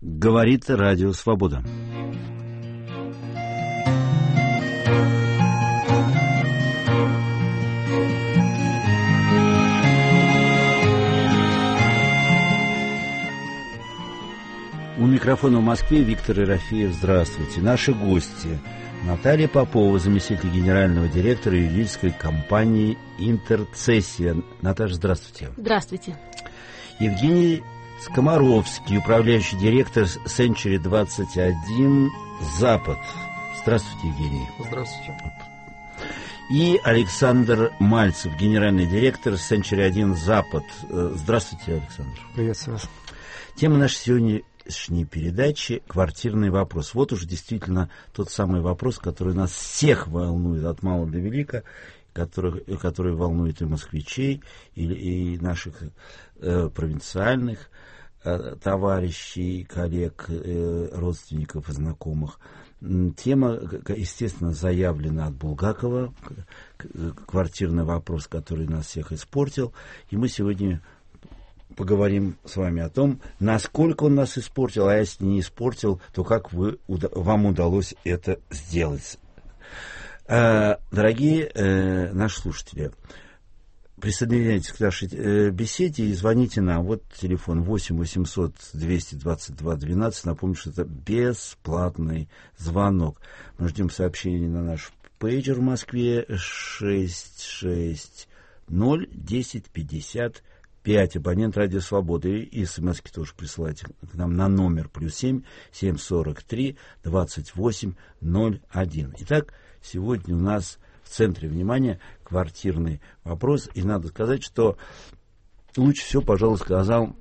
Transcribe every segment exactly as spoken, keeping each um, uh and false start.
Говорит Радио Свобода. У микрофона в Москве Виктор Ерофеев. Здравствуйте. Наши гости: Наталья Попова, заместитель генерального директора юридической компании «Интерцессия». Наташа, здравствуйте. Здравствуйте. Евгений Скоморовский, управляющий директор Century двадцать один Запад. Здравствуйте, Евгений. Здравствуйте. И Александр Мальцев, генеральный директор Century один Запад. Здравствуйте, Александр. Приветствую вас. Тема нашей сегодняшней передачи — квартирный вопрос. Вот уж действительно тот самый вопрос, который нас всех волнует от мала до велика, который, который волнует и москвичей, и, и наших э, провинциальных э, товарищей, коллег, э, родственников и знакомых. Тема, естественно, заявлена от Булгакова, квартирный вопрос, который нас всех испортил. И мы сегодня поговорим с вами о том, насколько он нас испортил, а если не испортил, то как вы, вам удалось это сделать. Дорогие э, наши слушатели, присоединяйтесь к нашей э, беседе и звоните нам. Вот телефон восемь восемьсот двести двадцать два двенадцать. Напомню, что это бесплатный звонок. Мы ждем сообщений на наш пейджер в Москве шесть шесть ноль десять пятьдесят пять. Абонент Радио Свободы. И смс-ки тоже присылайте к нам на номер плюс семь семь сорок три двадцать восемь ноль один. Итак, сегодня у нас в центре внимания квартирный вопрос. И надо сказать, что лучше всего, пожалуй, сказал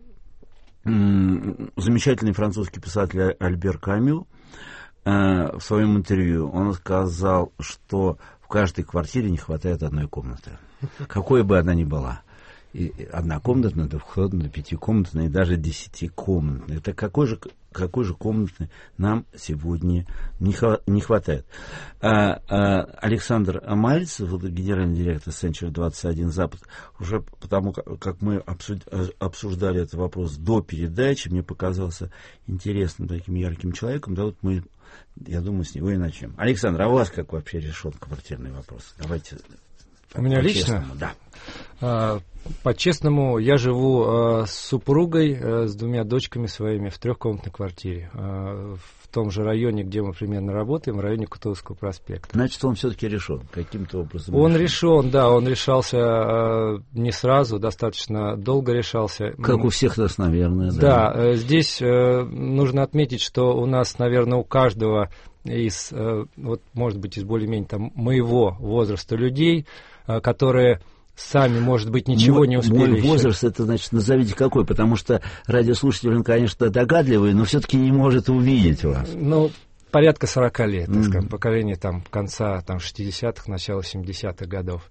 м- замечательный французский писатель Альбер Камю э, в своем интервью. Он сказал, что в каждой квартире не хватает одной комнаты, какой бы она ни была. И однокомнатная, двухкомнатная, пятикомнатная и даже десятикомнатная. Это какой же, какой же комнаты нам сегодня не, хва- не хватает? А, а, Александр Мальцев, генеральный директор Century двадцать один Запад, уже потому как, как мы обсуд- обсуждали этот вопрос до передачи, мне показался интересным таким ярким человеком. Да, вот мы, я думаю, с него и начнем. Александр, а у вас как вообще решен квартирный вопрос? Давайте. У меня лично? Да. А, по-честному, я живу а, с супругой, а, с двумя дочками своими в трехкомнатной квартире. А, в том же районе, где мы примерно работаем, в районе Кутузовского проспекта. Значит, он все-таки решен каким-то образом? Он решен, да, он решался а, не сразу, достаточно долго решался. Как у всех нас, наверное. Да, да. Здесь а, нужно отметить, что у нас, наверное, у каждого из, а, вот, может быть, из более-менее там моего возраста людей, которые сами, может быть, ничего мой, не успели Мой еще. возраст, это, значит, назовите какой, потому что радиослушатель, он, конечно, догадливый, но все-таки не может увидеть вас. Ну, порядка сорока лет, так mm-hmm. скажем, поколение там, конца там, шестидесятых, начала семидесятых годов.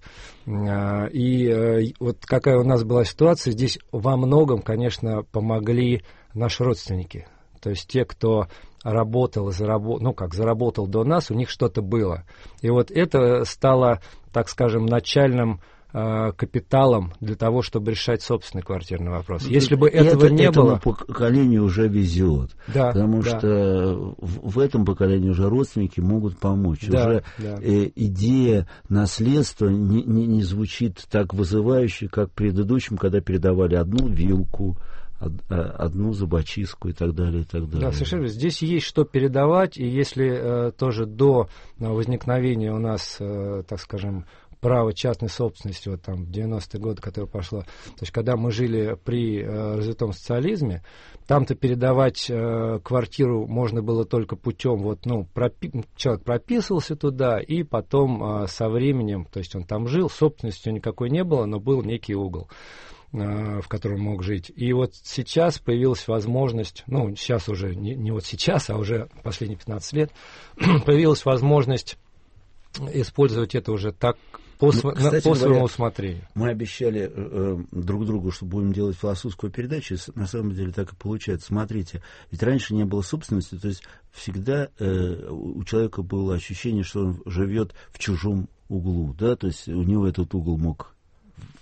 И вот какая у нас была ситуация, здесь во многом, конечно, помогли наши родственники. То есть те, кто работал и заработал, ну как, заработал до нас, у них что-то было. И вот это стало, так скажем, начальным э, капиталом для того, чтобы решать собственный квартирный вопрос. Если бы этого это, не этому было... поколению уже везет. Да, потому да. что в, в этом поколении уже родственники могут помочь. Да, уже да. Э, идея наследства не, не, не звучит так вызывающе, как в предыдущем, когда передавали одну вилку, одну зубочистку и так далее, и так далее. Да, совершенно. Здесь есть что передавать, и если э, тоже до возникновения у нас, э, так скажем, право частной собственности, вот там в девяностые годы, которое пошло, то есть когда мы жили при э, развитом социализме, там-то передавать э, квартиру можно было только путем, вот, ну, пропи- человек прописывался туда, и потом э, со временем, то есть он там жил, собственностью никакой не было, но был некий угол, в котором мог жить. И вот сейчас появилась возможность, ну, сейчас уже, не, не вот сейчас, а уже последние пятнадцать лет, появилась возможность использовать это уже так, по, ну, св... кстати, по своему усмотрению. Мы обещали э, друг другу, что будем делать философскую передачу, на самом деле так и получается. Смотрите, ведь раньше не было собственности, то есть всегда э, у человека было ощущение, что он живет в чужом углу, да, то есть у него этот угол мог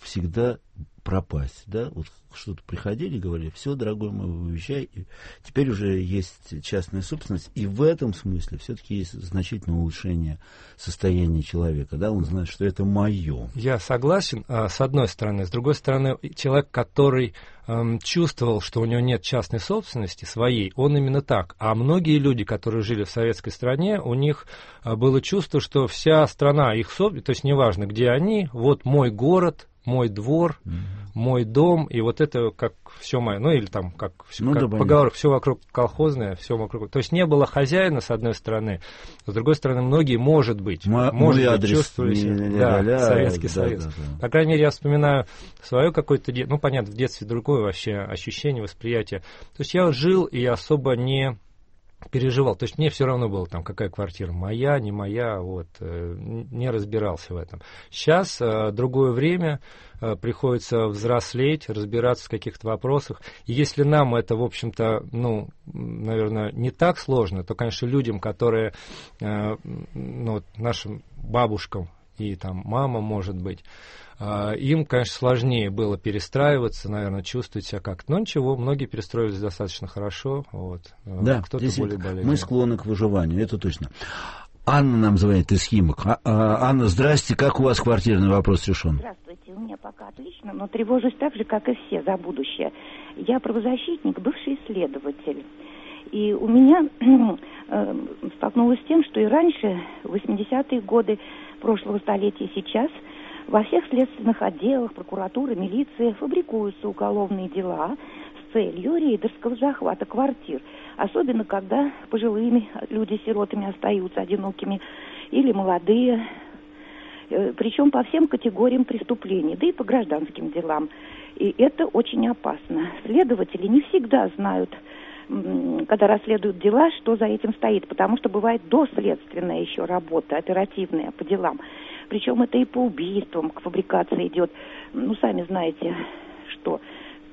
всегда пропасть, да, вот что-то приходили, говорили, все, дорогой мой, уезжай, и теперь уже есть частная собственность, и в этом смысле все-таки есть значительное улучшение состояния человека, да, он знает, что это мое. Я согласен, с одной стороны, с другой стороны, человек, который эм, чувствовал, что у него нет частной собственности своей, он именно так, а многие люди, которые жили в советской стране, у них было чувство, что вся страна их собственность, то есть неважно, где они, вот мой город, мой двор, mm-hmm. мой дом, и вот это как все мое, ну или там как, все, ну, как да, поговорка, все вокруг колхозное, все вокруг. То есть не было хозяина, с одной стороны, с другой стороны, многие, может быть, М- может быть, быть чувствовали себя, да, да, Советский да, Союз. Да, да. По крайней мере, я вспоминаю свое какое-то, ну понятно, в детстве другое вообще ощущение, восприятие. То есть я жил и особо не переживал, то есть мне все равно было, там, какая квартира, моя, не моя, вот, э, не разбирался в этом. Сейчас э, другое время, э, приходится взрослеть, разбираться в каких-то вопросах, и если нам это, в общем-то, ну, наверное, не так сложно, то, конечно, людям, которые, э, ну, нашим бабушкам и там мама, может быть, им, конечно, сложнее было перестраиваться, наверное, чувствовать себя как-то. Но ничего, многие перестроились достаточно хорошо. Вот. Да, кто-то более болезненно. Мы склонны к выживанию, это точно. Анна нам звонит из Химок. А, а, Анна, здрасте, как у вас квартирный вопрос решен? Здравствуйте, у меня пока отлично, но тревожусь так же, как и все, за будущее. Я правозащитник, бывший исследователь. И у меня э, столкнулась с тем, что и раньше, в восьмидесятые годы прошлого столетия, и сейчас во всех следственных отделах, прокуратуры, милиции фабрикуются уголовные дела с целью рейдерского захвата квартир. Особенно, когда пожилыми люди-сиротами остаются одинокими или молодые. Причем по всем категориям преступлений, да и по гражданским делам. И это очень опасно. Следователи не всегда знают, когда расследуют дела, что за этим стоит, потому что бывает доследственная еще работа, оперативная по делам. Причем это и по убийствам, к фабрикации идет. Ну, сами знаете, что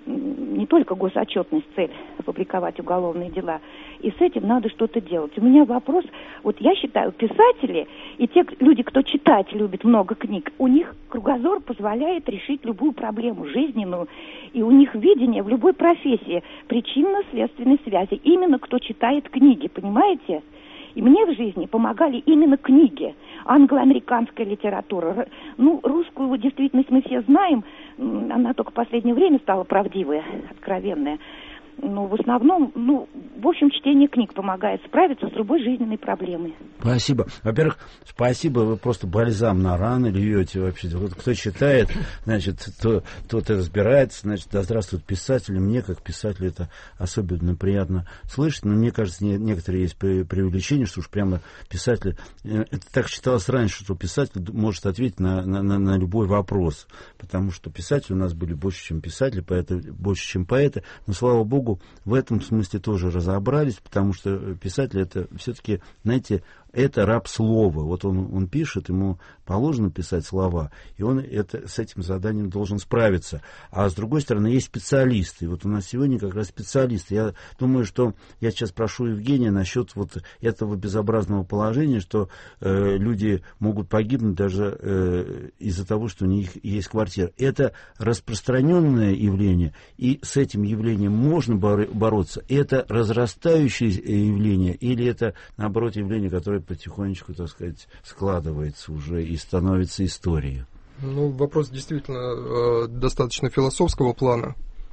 не только госотчетность цель фабриковать уголовные дела. И с этим надо что-то делать. У меня вопрос, вот я считаю, писатели и те люди, кто читать любит много книг, у них кругозор позволяет решить любую проблему жизненную, и у них видение в любой профессии причинно-следственной связи. Именно кто читает книги, понимаете? И мне в жизни помогали именно книги, англо-американская литература. Ну, русскую действительность мы все знаем, она только в последнее время стала правдивая, откровенная. Но в основном, ну, в общем, чтение книг помогает справиться с любой жизненной проблемой. Спасибо. Во-первых, спасибо, вы просто бальзам на раны льете вообще. Вот кто читает, значит, то, тот и разбирается, значит, да здравствует писатель. Мне, как писателю, это особенно приятно слышать, но мне кажется, не, некоторые есть преувеличения, что уж прямо писатель... Это так считалось раньше, что писатель может ответить на, на, на, на любой вопрос, потому что писатели у нас были больше, чем писатели, поэты больше, чем поэты, но, слава богу, в этом смысле тоже разобрались, потому что писатель это все-таки, знаете, это раб слова. Вот он, он пишет, ему положено писать слова, и он это, с этим заданием должен справиться. А с другой стороны, есть специалисты. И вот у нас сегодня как раз специалисты. Я думаю, что я сейчас прошу Евгения насчет вот этого безобразного положения, что э, люди могут погибнуть даже э, из-за того, что у них есть квартира. Это распространенное явление, и с этим явлением можно бор- бороться. Это разрастающееся явление, или это, наоборот, явление, которое потихонечку, так сказать, складывается уже и становится историей? Ну, вопрос действительно э, достаточно философского плана,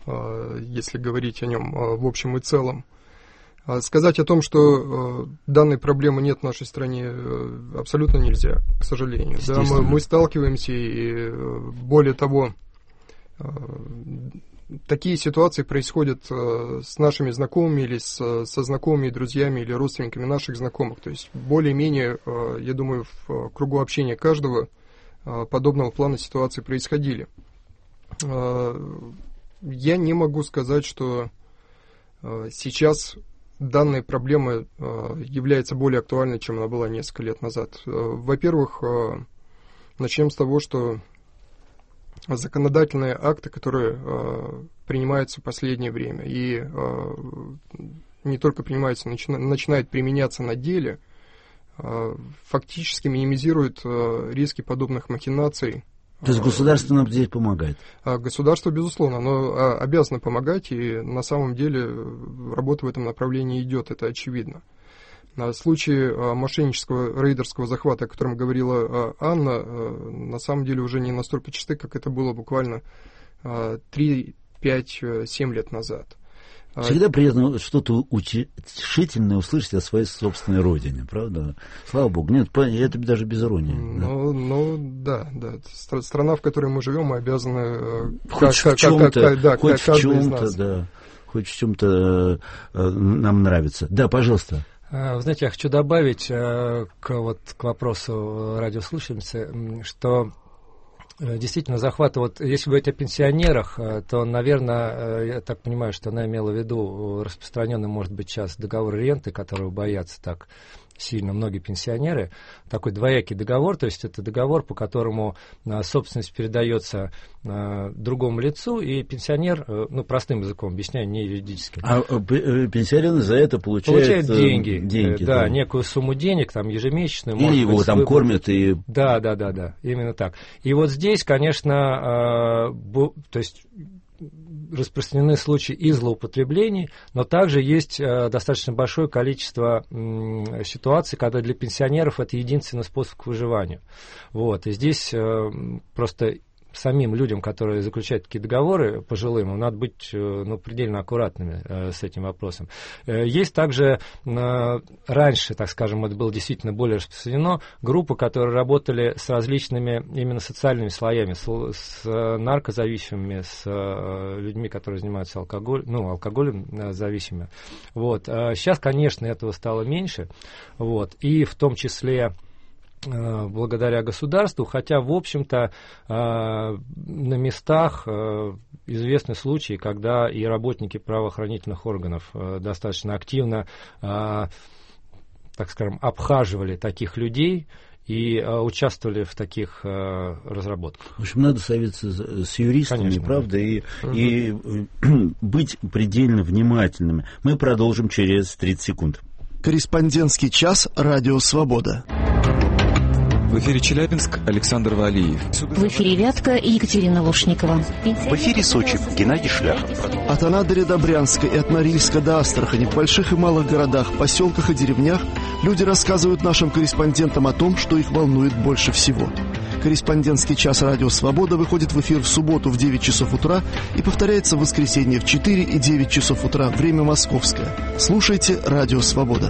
э, если говорить о нем э, в общем и целом. Э, сказать о том, что э, данной проблемы нет в нашей стране, э, абсолютно нельзя, к сожалению. Да, мы, мы сталкиваемся, и э, более того, э, такие ситуации происходят э, с нашими знакомыми или с, со знакомыми, друзьями или родственниками наших знакомых. То есть более-менее, э, я думаю, в кругу общения каждого э, подобного плана ситуации происходили. Э, я не могу сказать, что э, сейчас данная проблема э, является более актуальной, чем она была несколько лет назад. Э, во-первых, э, начнем с того, что законодательные акты, которые э, принимаются в последнее время, и э, не только принимаются, начина, начинают применяться на деле, э, фактически минимизируют э, риски подобных махинаций, То есть государство нам здесь помогает? Государство, безусловно, оно обязано помогать, и на самом деле работа в этом направлении идет, это очевидно. На случае мошеннического рейдерского захвата, о котором говорила Анна, на самом деле уже не настолько часты, как это было буквально три, пять, семь лет назад. Всегда приятно что-то утешительное услышать о своей собственной родине, правда? Слава Богу, нет, это даже без иронии. Ну, да, ну, да, да. Страна, в которой мы живем, мы обязаны... Хоть как, в чем-то, как, да, хоть в чем-то, да, хоть в чем-то э, нам нравится. Да, пожалуйста. Вы знаете, я хочу добавить к, вот, к вопросу радиослушательницы, что действительно захват, вот если говорить о пенсионерах, то, наверное, я так понимаю, что она имела в виду распространенный, может быть, сейчас договор ренты, которого боятся так сильно многие пенсионеры, такой двоякий договор, то есть это договор, по которому а, собственность передается а, другому лицу, и пенсионер, а, ну, простым языком объясняю, не юридически. А пенсионер за это получает, получает деньги, деньги да, да, некую сумму денег, там, ежемесячную. Или его быть, там выбор... кормят и... Да, да, да, да, именно так. И вот здесь, конечно, а, бу... то есть... распространены случаи и злоупотреблений, но также есть э, достаточно большое количество э, ситуаций, когда для пенсионеров это единственный способ к выживанию. Вот. И здесь э, просто самим людям, которые заключают такие договоры пожилым, надо быть ну, предельно аккуратными э, с этим вопросом. Э, есть также э, раньше, так скажем, это было действительно более распространено, группы, которые работали с различными именно социальными слоями, с, с наркозависимыми, с э, людьми, которые занимаются алкоголь, ну, алкоголем э, зависимыми. Вот. А сейчас, конечно, этого стало меньше, вот. И в том числе благодаря государству, хотя, в общем-то, на местах известны случаи, когда и работники правоохранительных органов достаточно активно, так скажем, обхаживали таких людей и участвовали в таких разработках. В общем, надо советоваться с юристами, конечно, правда, да. и, угу. и быть предельно внимательными. Мы продолжим через тридцать секунд. Корреспондентский час «Радио Свобода». В эфире Челябинск, Александр Валиев. В эфире Вятка и Екатерина Лушникова. В эфире Сочи, Геннадий Шляхов. От Анадыря до Брянска и от Норильска до Астрахани, в больших и малых городах, поселках и деревнях люди рассказывают нашим корреспондентам о том, что их волнует больше всего. Корреспондентский час «Радио Свобода» выходит в эфир в субботу в девять часов утра и повторяется в воскресенье в четыре и девять часов утра, время московское. Слушайте «Радио Свобода».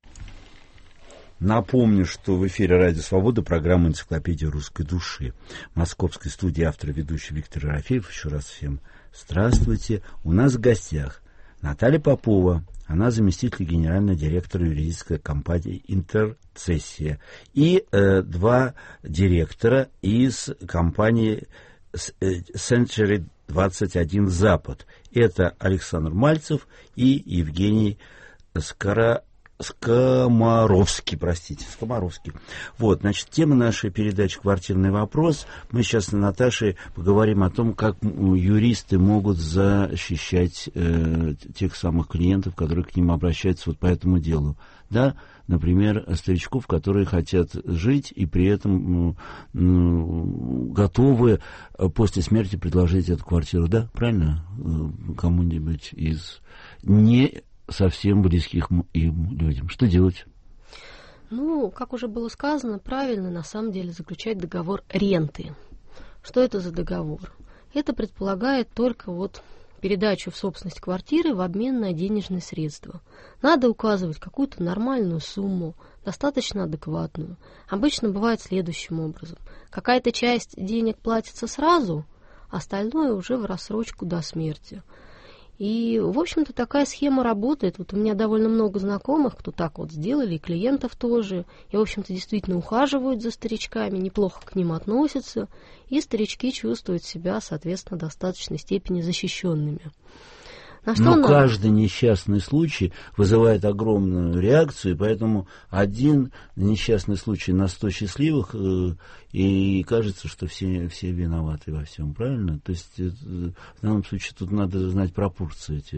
Напомню, что в эфире «Радио Свобода» программа «Энциклопедия русской души». В московской студии автор и ведущий Виктор Ерофеев. Еще раз всем здравствуйте. У нас в гостях Наталья Попова. Она заместитель генерального директора юридической компании «Интерцессия». И э, два директора из компании Century двадцать один Запад. Это Александр Мальцев и Евгений Скоро... Скомаровский, простите, Скомаровский. Вот, значит, тема нашей передачи «Квартирный вопрос». Мы сейчас с Наташей поговорим о том, как юристы могут защищать э, тех самых клиентов, которые к ним обращаются вот по этому делу. Да, например, старичков, которые хотят жить и при этом ну, готовы после смерти предложить эту квартиру. Да, правильно? Кому-нибудь из не совсем близких им людям. Что делать? Ну, как уже было сказано, правильно на самом деле заключать договор ренты. Что это за договор? Это предполагает только вот передачу в собственность квартиры в обмен на денежные средства. Надо указывать какую-то нормальную сумму, достаточно адекватную. Обычно бывает следующим образом. Какая-то часть денег платится сразу, остальное уже в рассрочку до смерти. И, в общем-то, такая схема работает. Вот у меня довольно много знакомых, кто так вот сделали, и клиентов тоже. И, в общем-то, действительно ухаживают за старичками, неплохо к ним относятся. И старички чувствуют себя, соответственно, в достаточной степени защищенными. На что Но надо? Каждый несчастный случай вызывает огромную реакцию, и поэтому один несчастный случай на сто счастливых, э, и кажется, что все, все виноваты во всем, правильно? То есть э, в данном случае тут надо знать пропорции эти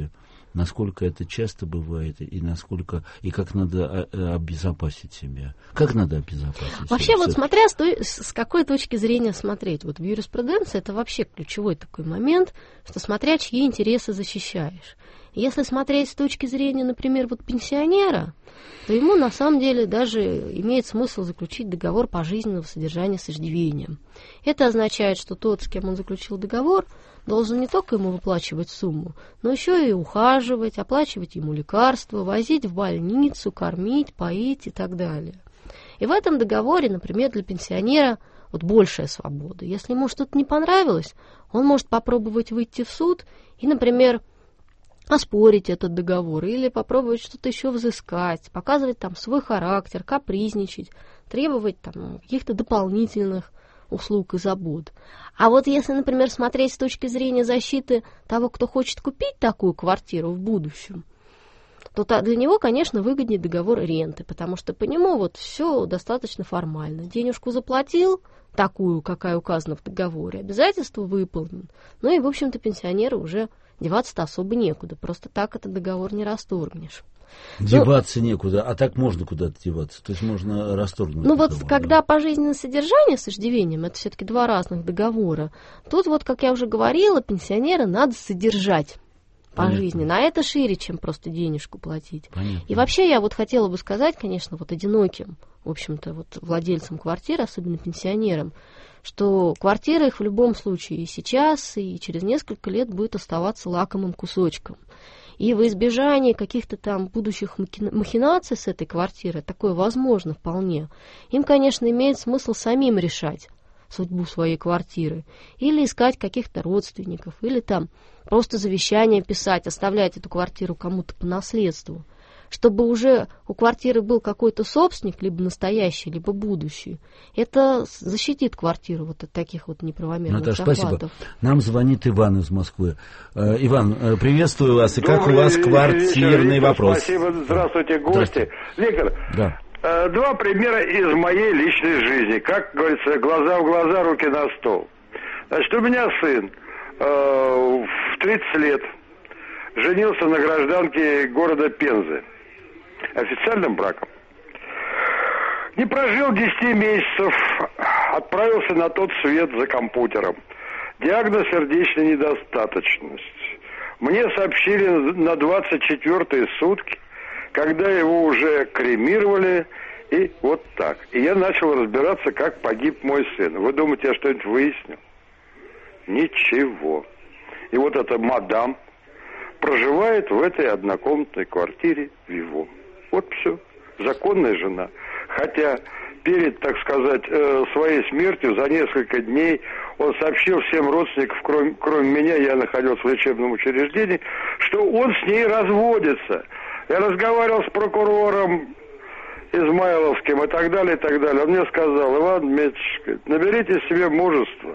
насколько это часто бывает, и насколько, и как надо обезопасить себя. Как надо обезопасить вообще, себя? Вот смотря с, той, с какой точки зрения смотреть. Вот в юриспруденции это вообще ключевой такой момент, что смотря чьи интересы защищаешь. Если смотреть с точки зрения, например, вот пенсионера, то ему на самом деле даже имеет смысл заключить договор пожизненного содержания с иждивением. Это означает, что тот, с кем он заключил договор, должен не только ему выплачивать сумму, но еще и ухаживать, оплачивать ему лекарства, возить в больницу, кормить, поить и так далее. И в этом договоре, например, для пенсионера вот большая свобода. Если ему что-то не понравилось, он может попробовать выйти в суд и, например, оспорить этот договор или попробовать что-то еще взыскать, показывать там свой характер, капризничать, требовать там каких-то дополнительных услуг и забот. А вот если, например, смотреть с точки зрения защиты того, кто хочет купить такую квартиру в будущем, то для него, конечно, выгоднее договор ренты, потому что по нему вот все достаточно формально. Денежку заплатил, такую, какая указана в договоре, обязательство выполнено. Ну и, в общем-то, пенсионеру уже деваться-то особо некуда. Просто так этот договор не расторгнешь. Деваться ну, некуда, а так можно куда-то деваться. То есть можно расторгнуть. Ну вот, когда пожизненное содержание с иждивением, это все-таки два разных договора, тут вот, как я уже говорила, пенсионера надо содержать пожизненно. А это шире, чем просто денежку платить. Понятно. И вообще я вот хотела бы сказать, конечно, вот одиноким, в общем-то, вот владельцам квартир, особенно пенсионерам, что квартира их в любом случае и сейчас, и через несколько лет будет оставаться лакомым кусочком. И в избежании каких-то там будущих махинаций с этой квартирой, такое возможно вполне, им, конечно, имеет смысл самим решать судьбу своей квартиры, или искать каких-то родственников, или там просто завещание писать, оставлять эту квартиру кому-то по наследству, чтобы уже у квартиры был какой-то собственник, либо настоящий, либо будущий. Это защитит квартиру вот от таких вот неправомерных Наташа, захватов. Спасибо. Нам звонит Иван из Москвы. Э, Иван, э, приветствую вас. И как у вас квартирный вечер, вопрос? Спасибо. Здравствуйте, гости. Виктор, да. э, два примера из моей личной жизни. Как говорится, глаза в глаза, руки на стол. Значит, у меня сын э, в тридцать лет женился на гражданке города Пензы официальным браком. Не прожил десяти месяцев, отправился на тот свет за компьютером. Диагноз сердечная недостаточность. Мне сообщили на двадцать четвёртые сутки, когда его уже кремировали, и вот так. И я начал разбираться, как погиб мой сын. Вы думаете, я что-нибудь выяснил? Ничего. И вот эта мадам проживает в этой однокомнатной квартире в его. Вот все. Законная жена. Хотя перед, так сказать, своей смертью за несколько дней он сообщил всем родственникам, кроме, кроме меня, я находился в лечебном учреждении, что он с ней разводится. Я разговаривал с прокурором Измайловским и так далее, и так далее. Он мне сказал: Иван Дмитриевич, наберите себе мужества.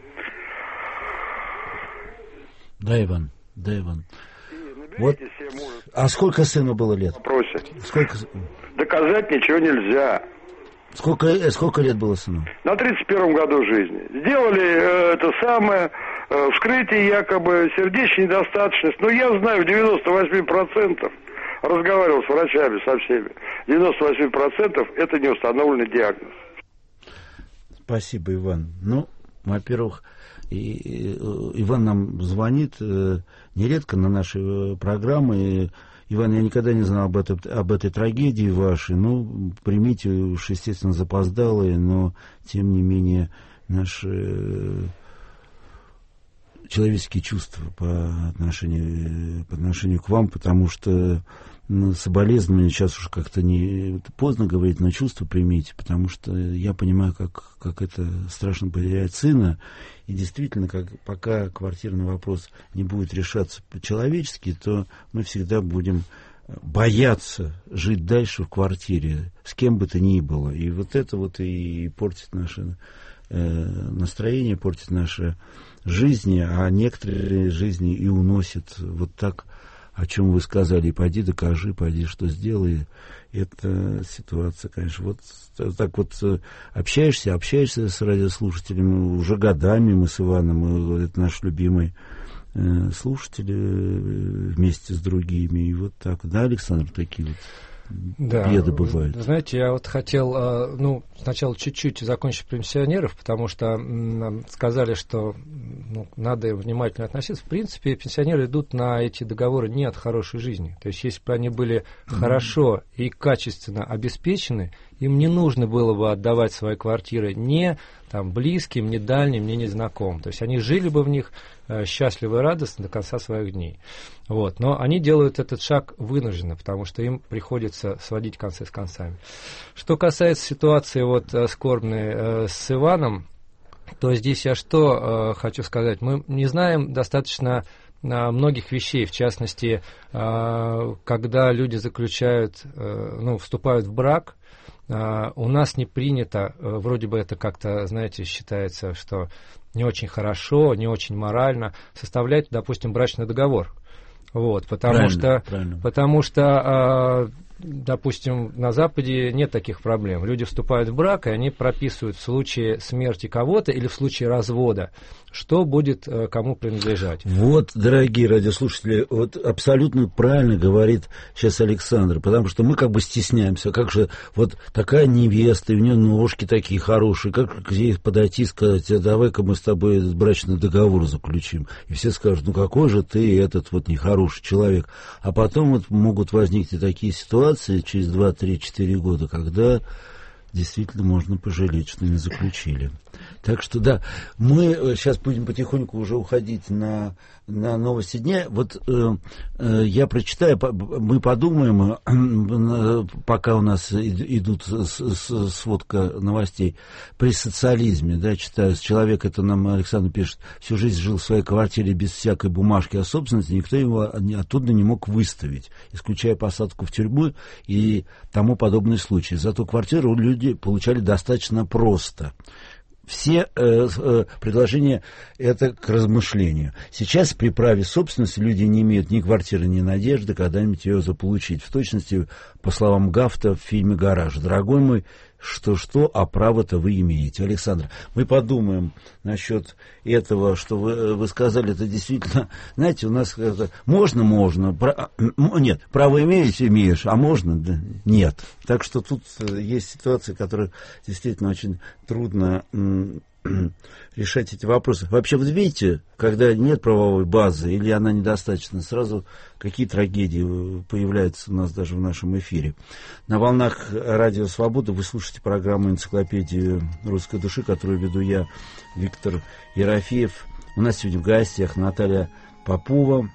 Да, Иван, да, Иван. Вот. А сколько сыну было лет? Вопросе. Сколько? Доказать ничего нельзя. Сколько, сколько лет было сыну? На тридцать первом году жизни. Сделали э, это самое, э, вскрытие якобы сердечной недостаточности. Но я знаю, в девяноста восьми процентах, разговаривал с врачами, со всеми, в девяноста восьми процентах это не установленный диагноз. Спасибо, Иван. Ну, во-первых, и, и, Иван нам звонит э, нередко на наши программы. И, Иван, я никогда не знал об, этом, об этой трагедии вашей. Ну, примите уж, естественно, запоздалые, но, тем не менее, наши э, человеческие чувства по отношению, по отношению к вам, потому что ну, соболезнования сейчас уже как-то не поздно говорить, но чувства примите, потому что я понимаю, как, как это страшно потерять сына. И действительно, как, пока квартирный вопрос не будет решаться по-человечески, то мы всегда будем бояться жить дальше в квартире, с кем бы то ни было. И вот это вот и портит наше э, настроение, портит наши жизни, а некоторые жизни и уносят вот так, о чем вы сказали: пойди докажи, пойди что сделай. Это ситуация, конечно, вот так вот общаешься, общаешься с радиослушателями уже годами, мы с Иваном, это наш любимый э, слушатели э, вместе с другими. И вот так, да, Александр, такие вот да, беды бывают. Знаете, я вот хотел, ну, сначала чуть-чуть закончить пенсионеров, потому что нам сказали, что ну, надо внимательно относиться. В принципе, пенсионеры идут на эти договоры не от хорошей жизни. То есть, если бы они были mm-hmm. хорошо и качественно обеспечены, им не нужно было бы отдавать свои квартиры не там, близким, не дальним, не незнакомым. То есть, они жили бы в них э, счастливо и радостно до конца своих дней. Вот. Но они делают этот шаг вынужденно, потому что им приходится сводить концы с концами. Что касается ситуации вот, э, скорбной э, с Иваном, то здесь я что э, хочу сказать. Мы не знаем достаточно э, многих вещей, в частности, э, когда люди заключают, э, ну, вступают в брак, Uh, у нас не принято, uh, вроде бы это как-то, знаете, считается, что не очень хорошо, не очень морально составлять, допустим, брачный договор. Вот, потому правильно, что, правильно. Потому что uh, допустим, на Западе нет таких проблем. Люди вступают в брак, и они прописывают в случае смерти кого-то или в случае развода, что будет uh, кому принадлежать. Вот, дорогие радиослушатели, вот абсолютно правильно говорит сейчас Александр, потому что мы как бы стесняемся, как же вот такая невеста, и у нее ножки такие хорошие, как к ней подойти и сказать, а давай-ка мы с тобой этот брачный договор заключим. И все скажут, ну какой же ты этот вот нехороший человек. А потом вот могут возникнуть такие ситуации через два-три-четыре года, когда действительно можно пожалеть, что не заключили. Так что, да, мы сейчас будем потихоньку уже уходить на, на новости дня. Вот э, э, я прочитаю, мы подумаем, э, пока у нас идут с, с, сводка новостей, при социализме, да, читаю, человек, это нам Александр пишет, всю жизнь жил в своей квартире без всякой бумажки о собственности, никто его оттуда не мог выставить, исключая посадку в тюрьму и тому подобные случаи. Зато квартиру люди получали достаточно просто. Все э, э, предложения это к размышлению. Сейчас при праве собственности люди не имеют ни квартиры, ни надежды когда-нибудь ее заполучить. В точности, по словам Гафта в фильме «Гараж». Дорогой мой, что-что, а право-то вы имеете. Александр, мы подумаем насчет этого, что вы, вы сказали, это действительно, знаете, у нас это, можно, можно, про, нет, право имеешь, имеешь, а можно, да, нет. Так что тут есть ситуации, которые действительно очень трудно решать эти вопросы. Вообще, вот видите, когда нет правовой базы или она недостаточна, сразу какие трагедии появляются у нас даже в нашем эфире. На волнах Радио Свобода вы слушаете программу «Энциклопедию русской души», которую веду я, Виктор Ерофеев. У нас сегодня в гостях Наталья Попова,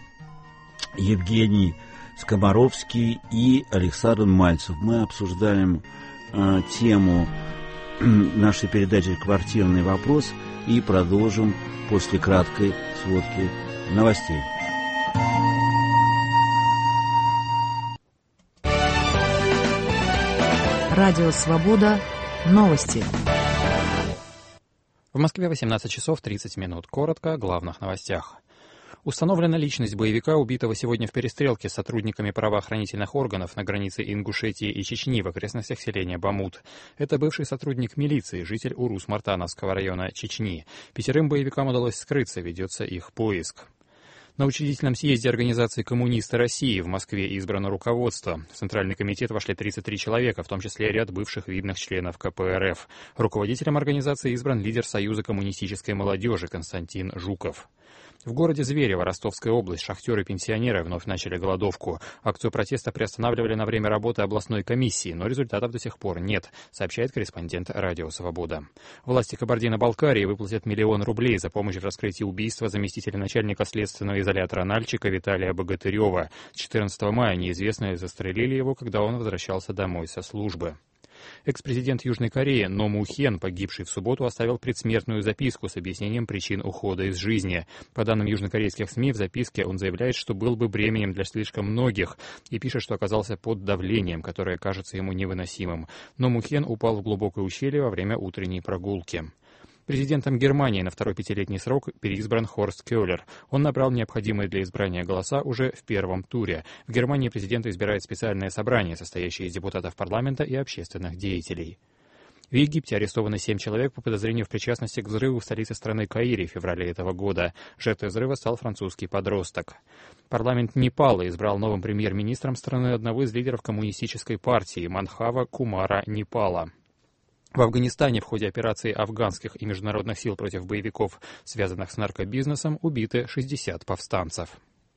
Евгений Скоморовский и Александр Мальцев. Мы обсуждаем э, тему нашей передачи «Квартирный вопрос» и продолжим после краткой сводки новостей. Радио «Свобода». Новости. В Москве восемнадцать часов тридцать минут. Коротко о главных новостях. Установлена личность боевика, убитого сегодня в перестрелке с сотрудниками правоохранительных органов на границе Ингушетии и Чечни в окрестностях селения Бамут. Это бывший сотрудник милиции, житель Урус-Мартановского района Чечни. Пятерым боевикам удалось скрыться, ведется их поиск. На учредительном съезде Организации «Коммунисты России» в Москве избрано руководство. В Центральный комитет вошли тридцать три человека, в том числе ряд бывших видных членов ка пэ эр эф. Руководителем организации избран лидер Союза коммунистической молодежи Константин Жуков. В городе Зверево, Ростовская область, шахтеры-пенсионеры вновь начали голодовку. Акцию протеста приостанавливали на время работы областной комиссии, но результатов до сих пор нет, сообщает корреспондент Радио Свобода. Власти Кабардино-Балкарии выплатят миллион рублей за помощь в раскрытии убийства заместителя начальника следственного изолятора Нальчика Виталия Богатырева. четырнадцатого мая неизвестные застрелили его, когда он возвращался домой со службы. Экс-президент Южной Кореи Но Му Хен, погибший в субботу, оставил предсмертную записку с объяснением причин ухода из жизни. По данным южнокорейских СМИ, в записке он заявляет, что был бы бременем для слишком многих, и пишет, что оказался под давлением, которое кажется ему невыносимым. Но Му Хен упал в глубокое ущелье во время утренней прогулки. Президентом Германии на второй пятилетний срок переизбран Хорст Кёллер. Он набрал необходимые для избрания голоса уже в первом туре. В Германии президента избирает специальное собрание, состоящее из депутатов парламента и общественных деятелей. В Египте арестованы семь человек по подозрению в причастности к взрыву в столице страны Каире в феврале этого года. Жертвой взрыва стал французский подросток. Парламент Непала избрал новым премьер-министром страны одного из лидеров коммунистической партии Манхава Кумара Непала. В Афганистане в ходе операции афганских и международных сил против боевиков, связанных с наркобизнесом, убиты шестьдесят повстанцев.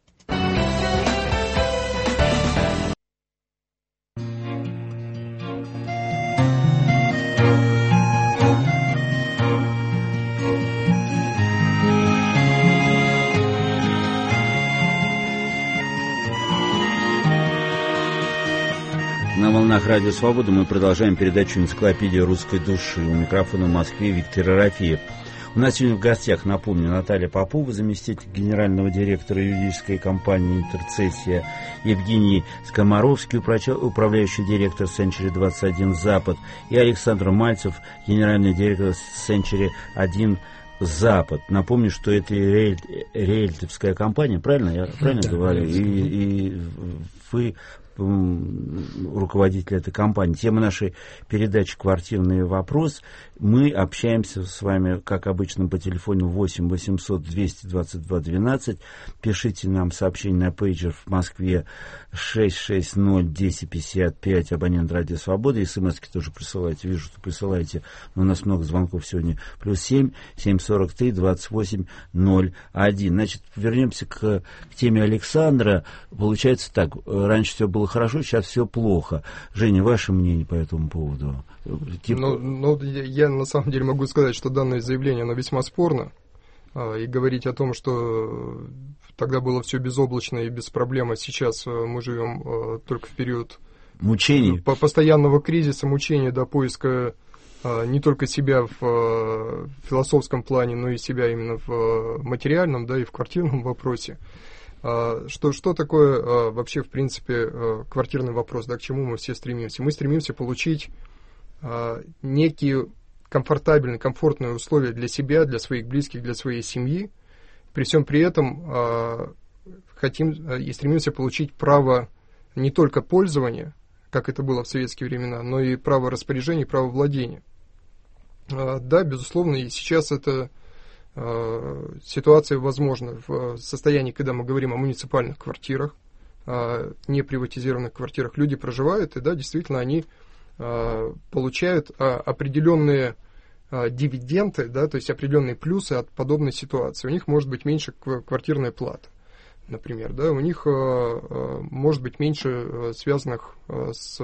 На волнах Радио Свобода мы продолжаем передачу «Энциклопедия русской души». У микрофона в Москве Виктор Ерофеев. У нас сегодня в гостях, напомню, Наталья Попова, заместитель генерального директора юридической компании «Интерцессия», Евгений Скоморовский, управляющий директор Century двадцать один Запад, и Александр Мальцев, генеральный директор Century один Запад. Напомню, что это риэлторская компания, правильно? Я правильно да, говорю? И, и вы руководитель этой компании. Тема нашей передачи «Квартирный вопрос». Мы общаемся с вами, как обычно, по телефону восемь восемьсот двести двадцать два двенадцать. Пишите нам сообщение на пейджер в Москве шесть шесть ноль десять пятьдесят пять, абонент Радио Свобода. СМСки тоже присылайте. Вижу, что присылаете. Но у нас много звонков сегодня. Плюс семь семь сорок три двадцать восемь ноль один. Значит, вернемся к, к теме Александра. Получается так. Раньше все было хорошо, сейчас все плохо. Женя, ваше мнение по этому поводу? Типа... Ну, ну, я на самом деле могу сказать, что данное заявление, оно весьма спорно. И говорить о том, что тогда было все безоблачно и без проблем, а сейчас мы живем только в период мучений, постоянного кризиса, мучения, до поиска не только себя в философском плане, но и себя именно в материальном, да, и в квартирном вопросе. Что, что такое вообще, в принципе, квартирный вопрос, да, к чему мы все стремимся? Мы стремимся получить некие комфортабельные, комфортные условия для себя, для своих близких, для своей семьи. При всем при этом хотим и стремимся получить право не только пользования, как это было в советские времена, но и право распоряжения, право владения. Да, безусловно, и сейчас это ситуация возможна в состоянии, когда мы говорим о муниципальных квартирах, не приватизированных квартирах. Люди проживают, и да, действительно, они получают определенные дивиденды, да, то есть определенные плюсы от подобной ситуации. У них может быть меньше квартирная плата, например, да, у них может быть меньше связанных с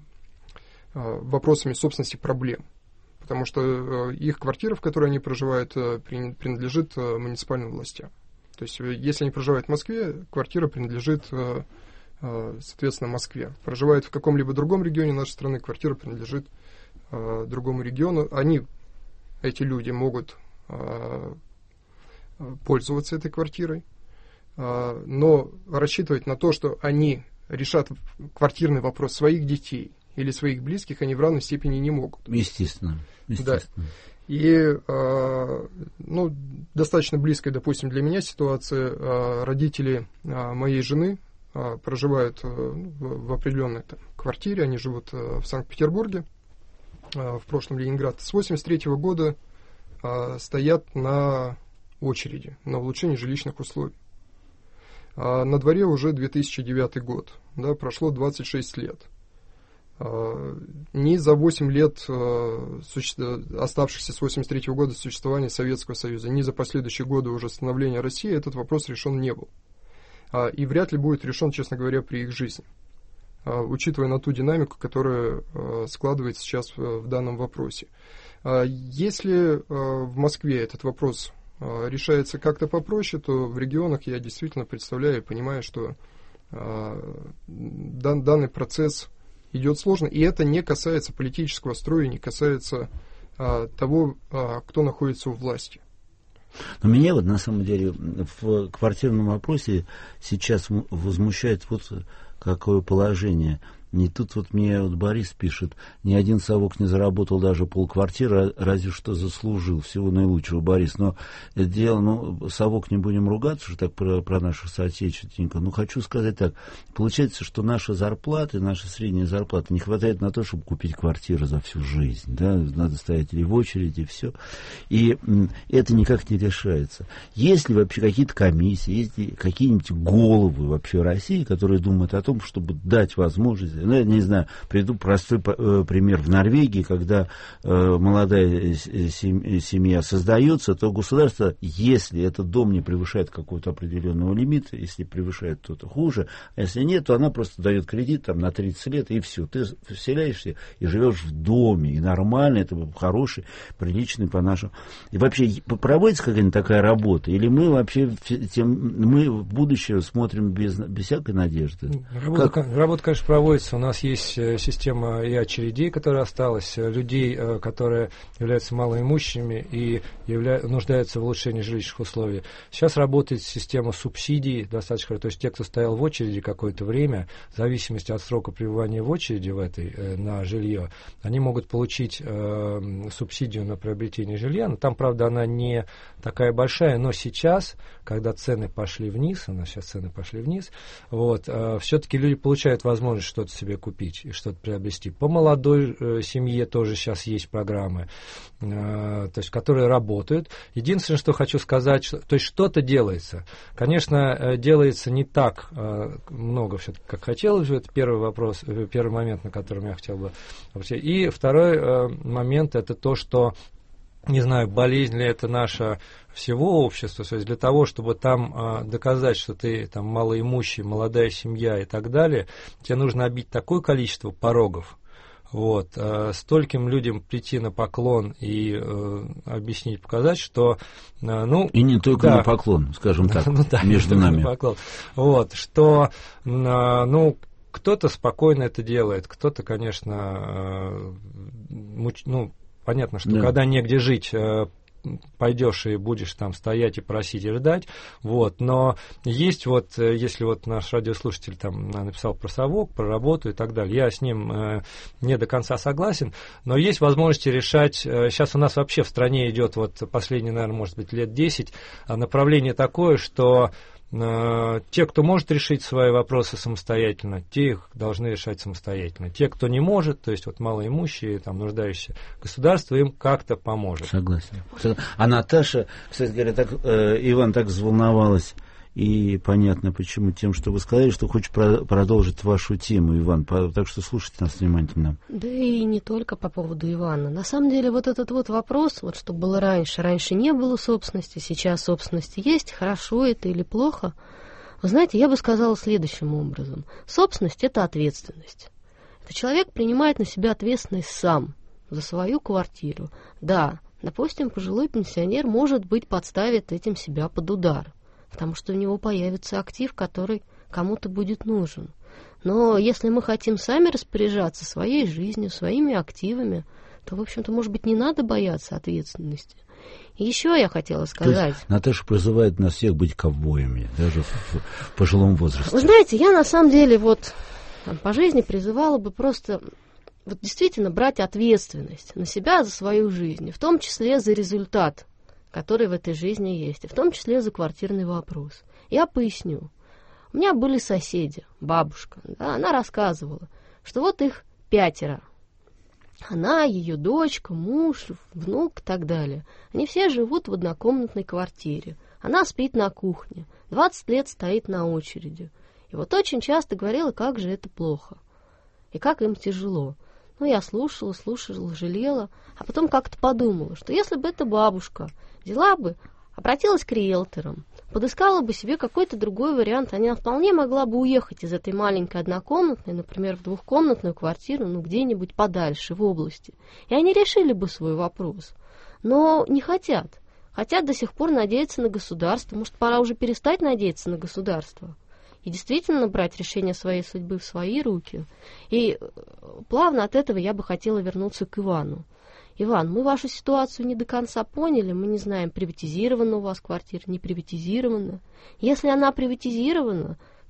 вопросами собственности проблем, потому что их квартира, в которой они проживают, принадлежит муниципальным властям. То есть, если они проживают в Москве, квартира принадлежит, соответственно, Москве. Проживают в каком-либо другом регионе нашей страны, квартира принадлежит другому региону. Они, эти люди, могут пользоваться этой квартирой, но рассчитывать на то, что они решат квартирный вопрос своих детей или своих близких, они в равной степени не могут. Естественно. Естественно. Да. И ну, достаточно близкая, допустим, для меня ситуация. Родители моей жены проживают в определенной там квартире, они живут в Санкт-Петербурге, в прошлом Ленинград. С восемьдесят третьего года стоят на очереди на улучшение жилищных условий. На дворе уже две тысячи девятый год, да, прошло двадцать шесть лет. Ни за восемь лет, оставшихся с восемьдесят третьего года существования Советского Союза, ни за последующие годы уже становления России этот вопрос решен не был. И вряд ли будет решен, честно говоря, при их жизни, учитывая на ту динамику, которая складывается сейчас в данном вопросе. Если в Москве этот вопрос решается как-то попроще, то в регионах я действительно представляю и понимаю, что данный процесс идет сложно, и это не касается политического строя, не касается а, того, а, кто находится у власти. Но меня вот на самом деле в квартирном вопросе сейчас возмущает вот какое положение. И тут вот мне вот Борис пишет, ни один совок не заработал даже полквартиры, разве что заслужил. Всего наилучшего, Борис. Но дело, ну, совок не будем ругаться, что так про, про наших соотечественников. Но хочу сказать так. Получается, что наша зарплата, наша средняя зарплата не хватает на то, чтобы купить квартиру за всю жизнь. Да? Надо стоять или в очереди, и все. И это никак не решается. Есть ли вообще какие-то комиссии, есть ли какие-нибудь головы вообще в России, которые думают о том, чтобы дать возможность. Ну, я не знаю, приведу простой пример. В Норвегии, когда э, молодая семья создается, то государство, если этот дом не превышает какого-то определенного лимита, если превышает, то это хуже, а если нет, то она просто дает кредит там, на тридцать лет, и все. Ты вселяешься и живешь в доме, и нормально, это хороший, приличный по нашему. И вообще проводится какая-нибудь такая работа, или мы вообще тем, мы в будущее смотрим без, без всякой надежды? Работа, как? Работа, конечно, проводится. У нас есть система и очередей, которая осталась, людей, которые являются малоимущими и явля... нуждаются в улучшении жилищных условий. Сейчас работает система субсидий достаточно, то есть те, кто стоял в очереди какое-то время, в зависимости от срока пребывания в очереди в этой, э, на жилье, они могут получить э, субсидию на приобретение жилья. Но там, правда, она не такая большая, но сейчас, когда цены пошли вниз, у нас сейчас цены пошли вниз, вот, э, все-таки люди получают возможность что-то себе купить и что-то приобрести. По молодой э, семье тоже сейчас есть программы, э, то есть, которые работают. Единственное, что хочу сказать, что, то есть что-то делается. Конечно, э, делается не так э, много все-таки, как хотелось бы. Это первый вопрос, э, первый момент, на котором я хотел бы обратить. И второй э, момент, это то, что, не знаю, болезнь ли это наша всего общества, то есть для того, чтобы там э, доказать, что ты там малоимущий, молодая семья и так далее, тебе нужно обить такое количество порогов, вот, э, стольким людям прийти на поклон и э, объяснить, показать, что, э, ну... И не только да, на поклон, скажем так, ну, да, между нами. Поклон. Вот, что, э, ну, кто-то спокойно это делает, кто-то, конечно, э, муч... ну, понятно, что да. Когда негде жить, э, пойдешь и будешь там стоять и просить и рыдать, вот, но есть вот, если вот наш радиослушатель там написал про совок, про работу и так далее, я с ним э, не до конца согласен, но есть возможности решать, э, сейчас у нас вообще в стране идет вот последние, наверное, может быть, лет десять, направление такое, что те, кто может решить свои вопросы самостоятельно, те их должны решать самостоятельно. Те, кто не может, то есть вот малоимущие, там, нуждающиеся, государство им как-то поможет. Согласен. А Наташа, кстати говоря, так, э, Иван так взволновалась, и понятно почему, тем, что вы сказали, что хочет про- продолжить вашу тему, Иван, по- так что слушайте нас внимательно. Да и не только по поводу Ивана. На самом деле вот этот вот вопрос, вот что было раньше, раньше не было собственности, сейчас собственности есть, хорошо это или плохо, вы знаете, я бы сказала следующим образом. Собственность – это ответственность. Это человек принимает на себя ответственность сам за свою квартиру. Да, допустим, пожилой пенсионер, может быть, подставит этим себя под удар, потому что у него появится актив, который кому-то будет нужен. Но если мы хотим сами распоряжаться своей жизнью, своими активами, то, в общем-то, может быть, не надо бояться ответственности. И еще я хотела сказать... То есть Наташа призывает нас всех быть ковбоями, даже в, в пожилом возрасте. Вы знаете, я на самом деле вот там, по жизни призывала бы просто вот, действительно брать ответственность на себя за свою жизнь, в том числе за результат, который в этой жизни есть, и в том числе за квартирный вопрос. Я поясню. У меня были соседи, бабушка, да, она рассказывала, что вот их пятеро. Она, ее дочка, муж, внук и так далее. Они все живут в однокомнатной квартире. Она спит на кухне, двадцать лет стоит на очереди. И вот очень часто говорила, как же это плохо, и как им тяжело. Ну, я слушала, слушала, жалела, а потом как-то подумала, что если бы эта бабушка взяла бы, обратилась к риэлторам, подыскала бы себе какой-то другой вариант, она вполне могла бы уехать из этой маленькой однокомнатной, например, в двухкомнатную квартиру, ну, где-нибудь подальше, в области. И они решили бы свой вопрос. Но не хотят. Хотят до сих пор надеяться на государство. Может, пора уже перестать надеяться на государство? И действительно брать решение своей судьбы в свои руки. И плавно от этого я бы хотела вернуться к Ивану. Иван, мы вашу ситуацию не до конца поняли, мы не знаем, приватизирована у вас квартира, не приватизирована. Если она приватизирована,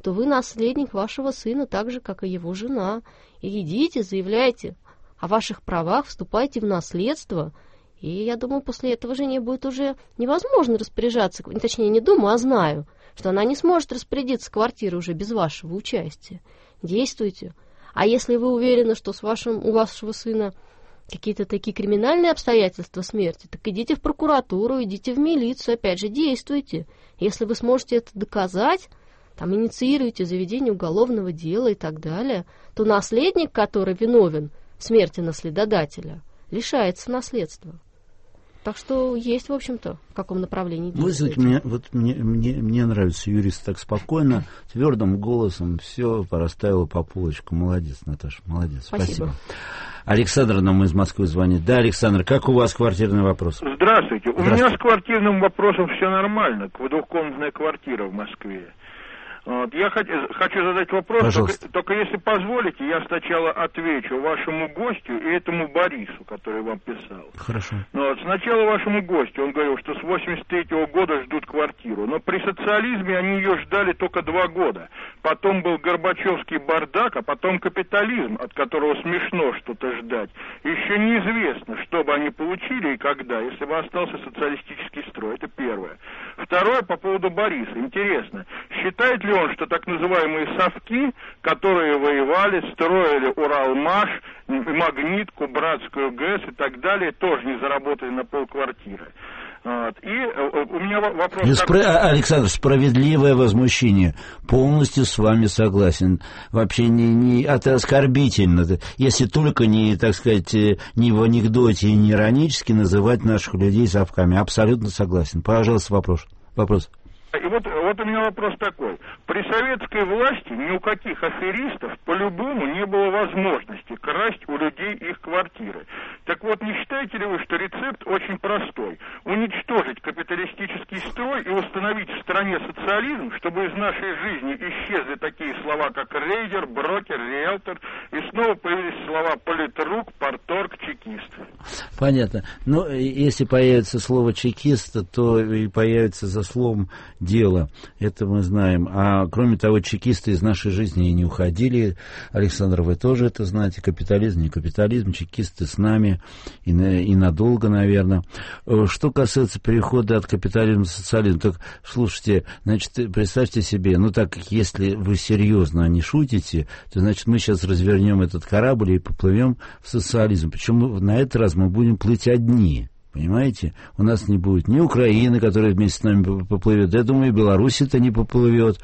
то вы наследник вашего сына, так же, как и его жена. И идите, заявляйте о ваших правах, вступайте в наследство. И я думаю, после этого жене будет уже невозможно распоряжаться, точнее, не думаю, а знаю, что она не сможет распорядиться квартирой уже без вашего участия. Действуйте. А если вы уверены, что с вашим, у вашего сына какие-то такие криминальные обстоятельства смерти, так идите в прокуратуру, идите в милицию, опять же, действуйте. Если вы сможете это доказать, там, инициируете заведение уголовного дела и так далее, то наследник, который виновен в смерти наследодателя, лишается наследства. Так что есть, в общем-то, в каком направлении действовать. Мне, вот мне, мне, мне нравится юрист так спокойно, твердым голосом, все порастаяло по полочкам. Молодец, Наташа, молодец. Спасибо. Спасибо. Александр нам из Москвы звонит. Да, Александр, как у вас квартирный вопрос? Здравствуйте. Здравствуйте. У меня с квартирным вопросом все нормально. Двухкомнатная квартира в Москве. Вот. Я хочу, хочу задать вопрос, только, только если позволите, я сначала отвечу вашему гостю и этому Борису, который вам писал. Хорошо. Ну, вот, сначала вашему гостю, он говорил, что с восемьдесят третьего года ждут квартиру, но при социализме они ее ждали только два года. Потом был Горбачевский бардак, а потом капитализм, от которого смешно что-то ждать. Еще неизвестно, что бы они получили и когда, если бы остался социалистический строй. Это первое. Второе, по поводу Бориса. Интересно, считает ли он, что так называемые совки, которые воевали, строили Уралмаш, Магнитку, Братскую ГЭС и так далее, тоже не заработали на полквартиры. Вот. И у меня вопрос... Спро... Александр, справедливое возмущение. Полностью с вами согласен. Вообще не, не... это оскорбительно. Если только не, так сказать, не в анекдоте и не иронически называть наших людей совками. Абсолютно согласен. Пожалуйста, вопрос. Вопрос. И вот, вот у меня вопрос такой. При советской власти ни у каких аферистов по-любому не было возможности красть у людей их квартиры. Так вот, не считаете ли вы, что рецепт очень простой? Уничтожить капиталистический строй и установить в стране социализм, чтобы из нашей жизни исчезли такие слова, как рейдер, брокер, риэлтор, и снова появились слова политрук, парторг, чекист. Понятно. Но если появится слово чекист, то и появится за словом дело. Это мы знаем. А кроме того, чекисты из нашей жизни и не уходили. Александр, вы тоже это знаете. Капитализм, не капитализм. Чекисты с нами и, на, и надолго, наверное. Что касается перехода от капитализма к социализму, так, слушайте, значит, представьте себе, ну так, если вы серьезно, а не шутите, то, значит, мы сейчас развернем этот корабль и поплывем в социализм. Причем на этот раз мы будем плыть одни. Понимаете? У нас не будет ни Украины, которая вместе с нами поплывет. Я думаю, и Беларусь-то не поплывет.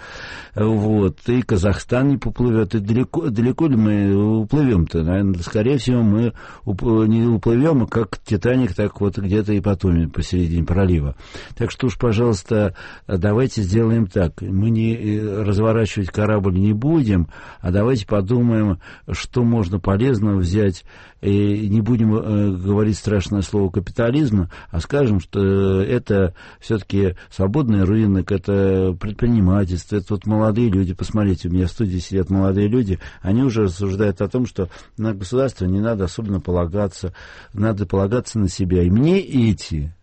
Вот. И Казахстан не поплывет. И далеко, далеко ли мы уплывем-то? Наверное, скорее всего, мы уп- не уплывем, как Титаник, так вот где-то и потонет посередине пролива. Так что уж, пожалуйста, давайте сделаем так. Мы не разворачивать корабль не будем, а давайте подумаем, что можно полезного взять. И не будем э, говорить страшное слово капитализм, а скажем, что это все-таки свободный рынок, это предпринимательство, это вот молодые люди. Посмотрите, у меня в студии сидят молодые люди, они уже рассуждают о том, что на государство не надо особенно полагаться, надо полагаться на себя. И мне эти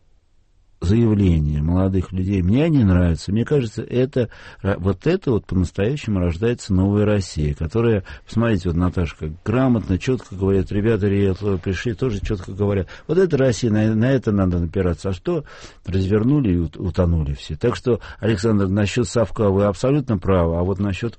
заявления молодых людей, мне они нравятся. Мне кажется, это, вот это вот по-настоящему рождается новая Россия, которая, посмотрите, вот Наташа как грамотно, четко говорит, ребята пришли, тоже четко говорят. Вот это Россия, на, на это надо напираться. А что? Развернули и утонули все. Так что, Александр, насчет совка вы абсолютно правы, а вот насчет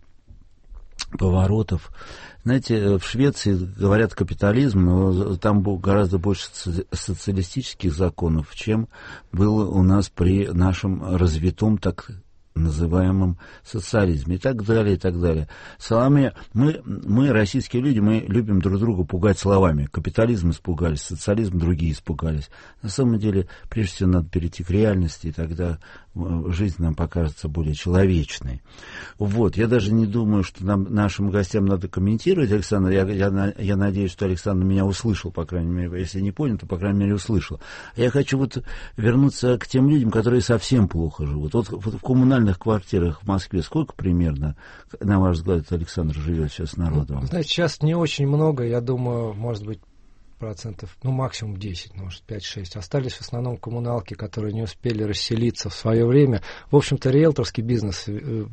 поворотов. Знаете, в Швеции говорят капитализм, но там гораздо больше социалистических законов, чем было у нас при нашем развитом, так называемом социализме и так далее, и так далее. Словами, мы, мы, российские люди, мы любим друг друга пугать словами. Капитализм испугались, социализм другие испугались. На самом деле, прежде всего, надо перейти к реальности, и тогда жизнь нам покажется более человечной. Вот, я даже не думаю, что нам, нашим гостям надо комментировать, Александр, я, я, я надеюсь, что Александр меня услышал, по крайней мере, если не понял, то, по крайней мере, услышал. Я хочу вот вернуться к тем людям, которые совсем плохо живут. Вот, вот в коммунальных квартирах в Москве сколько примерно, на ваш взгляд, Александр, живет сейчас народу? Знаете, сейчас не очень много, я думаю, может быть, процентов, ну, максимум десять, может, пять-шесть. Остались в основном коммуналки, которые не успели расселиться в свое время. В общем-то, риэлторский бизнес,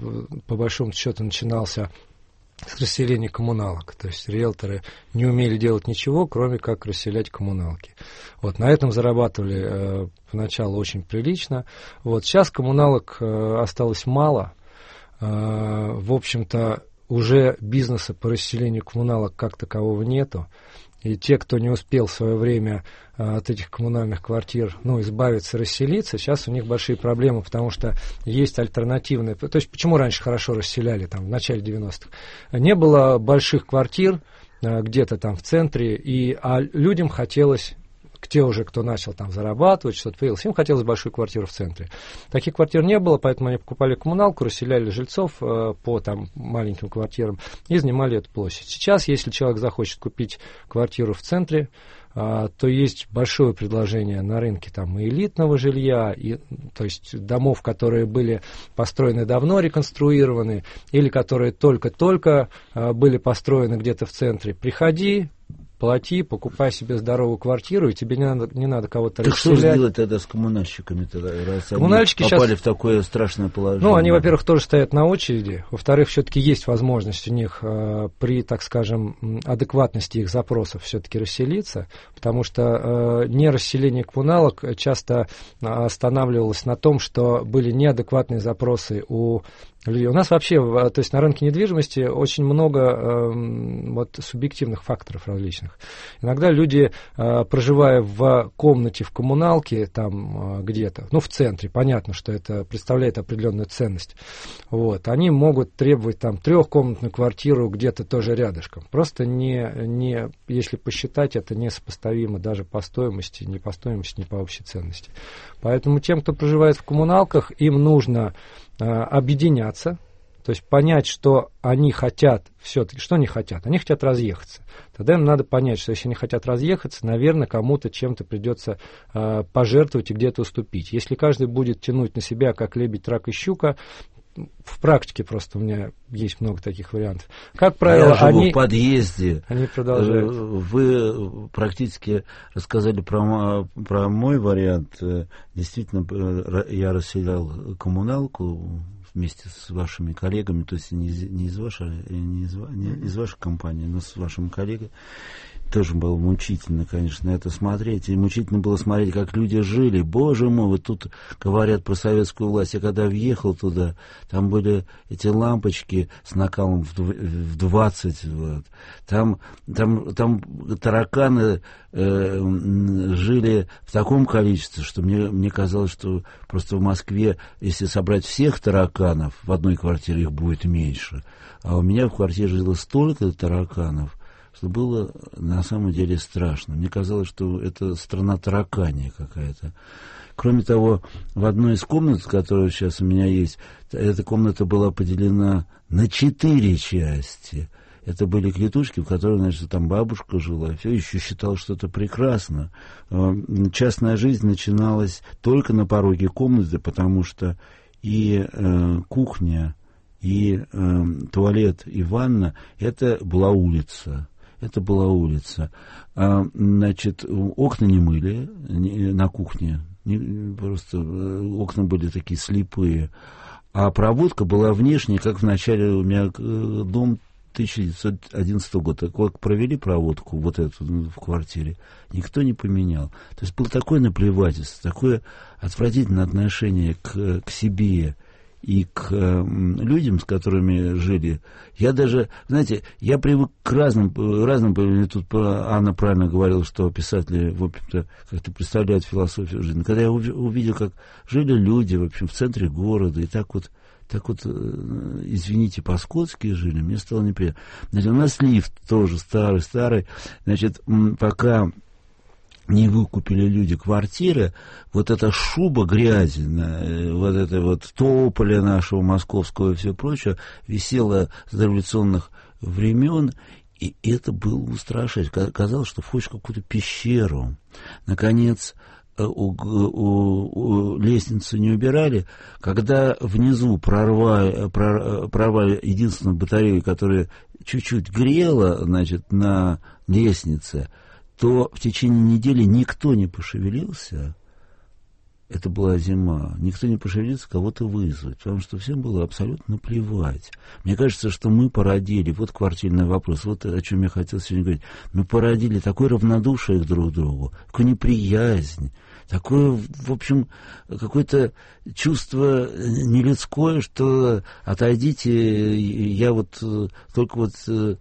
по большому счету, начинался с расселения коммуналок. То есть риэлторы не умели делать ничего, кроме как расселять коммуналки. Вот, на этом зарабатывали э, поначалу очень прилично. Вот, сейчас коммуналок э, осталось мало. Э, в общем-то, уже бизнеса по расселению коммуналок как такового нету. И те, кто не успел в свое время а, от этих коммунальных квартир, ну, избавиться, расселиться, сейчас у них большие проблемы, потому что есть альтернативные. То есть, почему раньше хорошо расселяли, там, в начале девяностых? Не было больших квартир а, где-то там в центре, и, а людям хотелось... те уже, кто начал там зарабатывать, что-то появилось, им хотелось большую квартиру в центре. Таких квартир не было, поэтому они покупали коммуналку, расселяли жильцов э, по там маленьким квартирам и занимали эту площадь. Сейчас, если человек захочет купить квартиру в центре, э, то есть большое предложение на рынке там и элитного жилья, и, то есть домов, которые были построены давно, реконструированы, или которые только-только э, были построены где-то в центре. Приходи, плати, покупай себе здоровую квартиру, и тебе не надо, не надо кого-то так расселять. Что сделать тогда с коммунальщиками, тогда, раз Коммунальщики они попали сейчас... в такое страшное положение? Ну, они, во-первых, тоже стоят на очереди, во-вторых, все-таки есть возможность у них э, при, так скажем, адекватности их запросов все-таки расселиться, потому что э, нерасселение коммуналок часто останавливалось на том, что были неадекватные запросы у людей. У нас вообще, то есть на рынке недвижимости очень много э, вот, субъективных факторов различных. Иногда люди, э, проживая в комнате в коммуналке, там э, где-то, ну в центре, понятно, что это представляет определенную ценность, вот, они могут требовать там трехкомнатную квартиру где-то тоже рядышком. Просто не, не, если посчитать, это несопоставимо даже по стоимости, ни по стоимости, ни по общей ценности. Поэтому тем, кто проживает в коммуналках, им нужно объединяться, то есть понять, что они хотят все-таки, что они хотят? Они хотят разъехаться. Тогда им надо понять, что если они хотят разъехаться, наверное, кому-то чем-то придется э, пожертвовать и где-то уступить. Если каждый будет тянуть на себя, как лебедь, рак и щука, в практике просто у меня есть много таких вариантов. Как правило, я живу они в подъезде. Они продолжают. Вы практически рассказали про, про мой вариант. Действительно, я расселял коммуналку вместе с вашими коллегами, то есть не из, не из вашей, не из, не из вашей компании, но с вашим коллегой. Тоже было мучительно, конечно, это смотреть. И мучительно было смотреть, как люди жили. Боже мой, вот тут говорят про советскую власть. Я когда въехал туда, там были эти лампочки с накалом в двадцать. Вот. Там, там, там тараканы э, жили в таком количестве, что мне, мне казалось, что просто в Москве, если собрать всех тараканов в одной квартире, их будет меньше. А у меня в квартире жило столько тараканов, что было на самом деле страшно. Мне казалось, что это страна таракания какая-то. Кроме того, в одной из комнат, которая сейчас у меня есть, эта комната была поделена на четыре части. Это были клетушки, в которых, значит, там бабушка жила. Все еще считал, что это прекрасно. Частная жизнь начиналась только на пороге комнаты, потому что и э, кухня, и э, туалет, и ванна — это была улица. Это была улица. А, значит, окна не мыли не, на кухне. Не, просто окна были такие слепые. А проводка была внешняя, как в начале у меня дом тысяча девятьсот одиннадцатого года. Как провели проводку вот эту в квартире, никто не поменял. То есть было такое наплевательство, такое отвратительное отношение к, к себе и к э, людям, с которыми жили. Я даже, знаете, я привык к разным, разным, тут Анна правильно говорила, что писатели, в общем-то, как-то представляют философию жизни. Когда я увидел, как жили люди, в общем, в центре города, и так вот, так вот, извините, по-скотски жили, мне стало неприятно. Значит, у нас лифт тоже старый-старый, значит, пока не выкупили люди квартиры, вот эта шуба грязи, вот это вот тополя нашего московского и все прочее висела с дореволюционных времен, и это было устрашающе. Казалось, что входишь в какую-то пещеру. Наконец, у, у, у лестницу не убирали, когда внизу прорвали, прорвали единственную батарею, которая чуть-чуть грела, значит, на лестнице, то в течение недели никто не пошевелился. Это была зима. Никто не пошевелился кого-то вызвать, потому что всем было абсолютно плевать. Мне кажется, что мы породили, вот квартирный вопрос, вот о чем я хотел сегодня говорить, мы породили такое равнодушие друг к другу, такую неприязнь, такое, в общем, какое-то чувство нелюдское, что отойдите, я вот только вот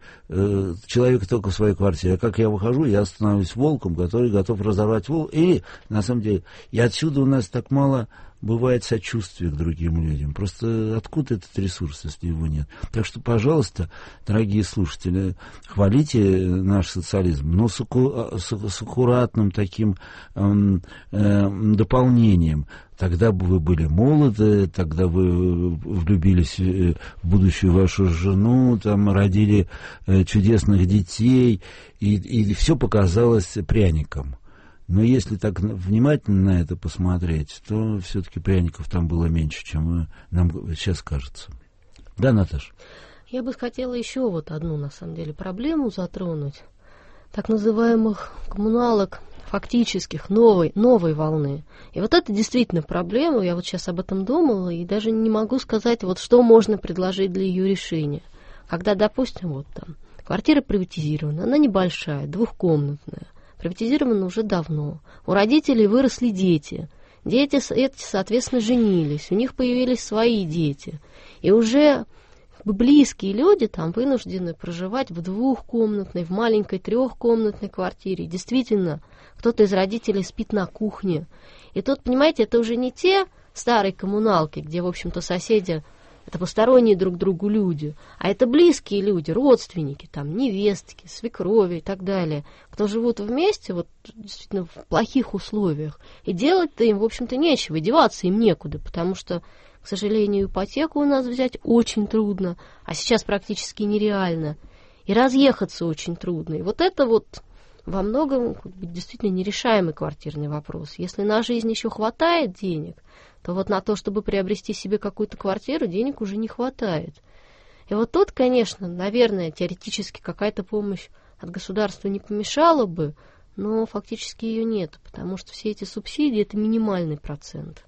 человек только в своей квартире, а как я выхожу, я становлюсь волком, который готов разорвать волк. Или, на самом деле, и отсюда у нас так мало бывает сочувствия к другим людям. Просто откуда этот ресурс, если его нет? Так что, пожалуйста, дорогие слушатели, хвалите наш социализм, но с, аку- с, с аккуратным таким эм, эм, дополнением. Тогда бы вы были молоды, тогда вы влюбились в будущую вашу жену, там родили чудесных детей, и, и все показалось пряником. Но если так внимательно на это посмотреть, то все-таки пряников там было меньше, чем нам сейчас кажется. Да, Наташа? Я бы хотела еще вот одну, на самом деле, проблему затронуть. Так называемых коммуналок фактических, новой, новой волны. И вот это действительно проблема. Я вот сейчас об этом думала и даже не могу сказать, вот что можно предложить для ее решения. Когда, допустим, вот там квартира приватизирована, она небольшая, двухкомнатная. Приватизировано уже давно. У родителей выросли дети. Дети эти, соответственно, женились. У них появились свои дети. И уже близкие люди там вынуждены проживать в двухкомнатной, в маленькой трехкомнатной квартире. Действительно, кто-то из родителей спит на кухне. И тут, понимаете, это уже не те старые коммуналки, где, в общем-то, соседи это посторонние друг другу люди, а это близкие люди, родственники, там, невестки, свекрови и так далее, кто живут вместе вот действительно в плохих условиях. И делать-то им, в общем-то, нечего, и деваться им некуда, потому что, к сожалению, ипотеку у нас взять очень трудно, а сейчас практически нереально, и разъехаться очень трудно. И вот это вот во многом как бы, действительно нерешаемый квартирный вопрос. Если на жизнь еще хватает денег, то вот на то, чтобы приобрести себе какую-то квартиру, денег уже не хватает. И вот тут, конечно, наверное, теоретически какая-то помощь от государства не помешала бы, но фактически ее нет, потому что все эти субсидии – это минимальный процент.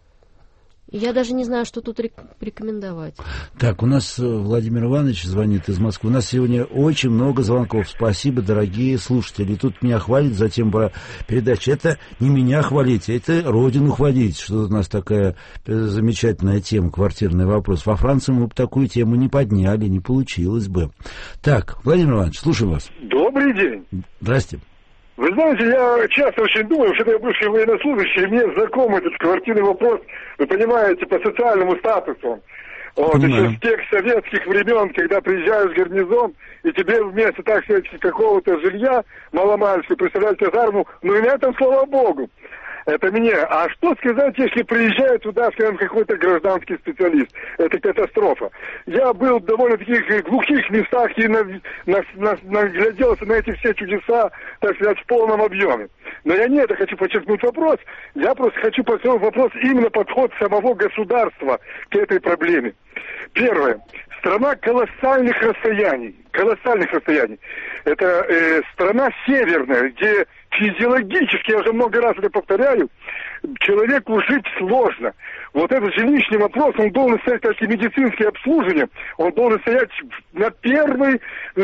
И я даже не знаю, что тут рекомендовать. Так, у нас Владимир Иванович звонит из Москвы. У нас сегодня очень много звонков. Спасибо, дорогие слушатели. Тут меня хвалят за тему передачи. Это не меня хвалить, это Родину хвалить, что у нас такая замечательная тема, квартирный вопрос. Во Франции мы бы такую тему не подняли, не получилось бы. Так, Владимир Иванович, слушаю вас. Добрый день. Здрасте. Вы знаете, я часто очень думаю, что я бывший военнослужащий, мне знаком этот квартирный вопрос, вы понимаете, по социальному статусу. Вот, еще с тех советских времен, когда приезжаешь в гарнизон, и тебе вместо, так сказать, какого-то жилья маломальски представляют казарму, ну и на этом, слава богу. Это мне. А что сказать, если приезжает туда, скажем, какой-то гражданский специалист? Это катастрофа. Я был в довольно таких глухих местах и нагляделся на эти все чудеса, так сказать, в полном объеме. Но я не это хочу подчеркнуть вопрос. Я просто хочу подчеркнуть вопрос именно подход самого государства к этой проблеме. Первое. Страна колоссальных расстояний. Колоссальных расстояний. Это э, страна северная, где физиологически, я уже много раз это повторяю, человеку жить сложно. Вот этот жилищный вопрос, он должен стоять, как и медицинское обслуживание, он должен стоять на первой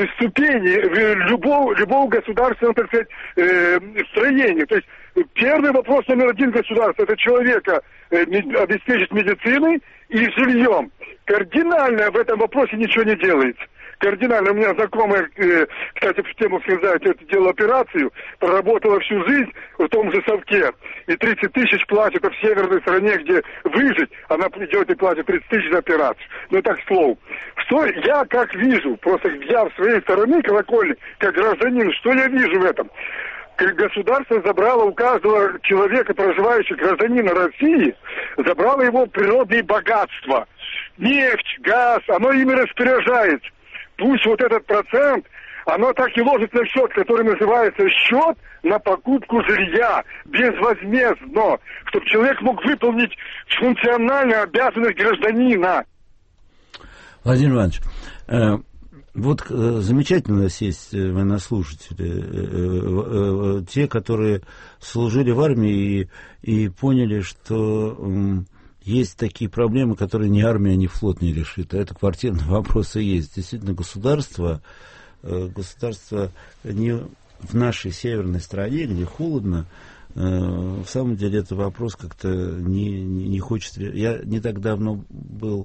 ступени любого, любого государственного, так сказать, э, строения. То есть первый вопрос номер один государства – это человека э, обеспечить медициной и жильем. Кардинально в этом вопросе ничего не делается. Кардинально. У меня знакомая, э, кстати, в тему сказать, это делала операцию, проработала всю жизнь в том же совке. И тридцать тысяч платит в северной стране, где выжить, она идет и платит тридцать тысяч за операцию. Ну, так, к слову. Что я как вижу, просто я в своей стороне колокольни, как гражданин, что я вижу в этом? Государство забрало у каждого человека, проживающего гражданина России, забрало его природные богатства. Нефть, газ, оно ими распоряжается. Пусть вот этот процент, оно так и ложится на счет, который называется счет на покупку жилья, безвозмездно, чтобы человек мог выполнить функциональную обязанность гражданина. Владимир Иванович, э, Вот э, замечательно у нас есть военнослужители, э, э, э, те, которые служили в армии и, и поняли, что э, есть такие проблемы, которые ни армия, ни флот не решит. А это квартирные вопросы есть. Действительно, государство, э, государство не в нашей северной стране, где холодно, э, в самом деле это вопрос как-то не, не, не хочет... Я не так давно был...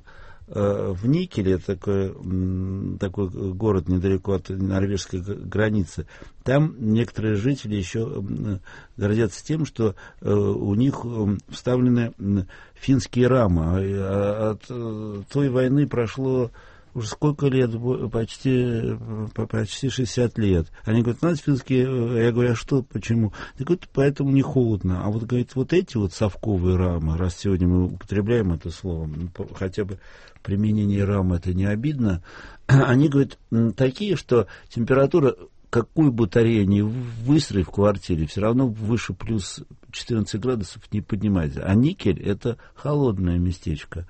в Никеле, такой, такой город недалеко от норвежской границы, там некоторые жители еще гордятся тем, что у них вставлены финские рамы. От той войны прошло уже сколько лет? Почти, почти шестьдесят лет. Они говорят, у нас финские... Я говорю, а что, почему? Они говорят, поэтому не холодно. А вот, говорит, вот эти вот совковые рамы, раз сегодня мы употребляем это слово, хотя бы применение рамы это не обидно, они, говорят, такие, что температура, какую батарею не выстрои в квартире, все равно выше плюс четырнадцать градусов не поднимается. А Никель — это холодное местечко.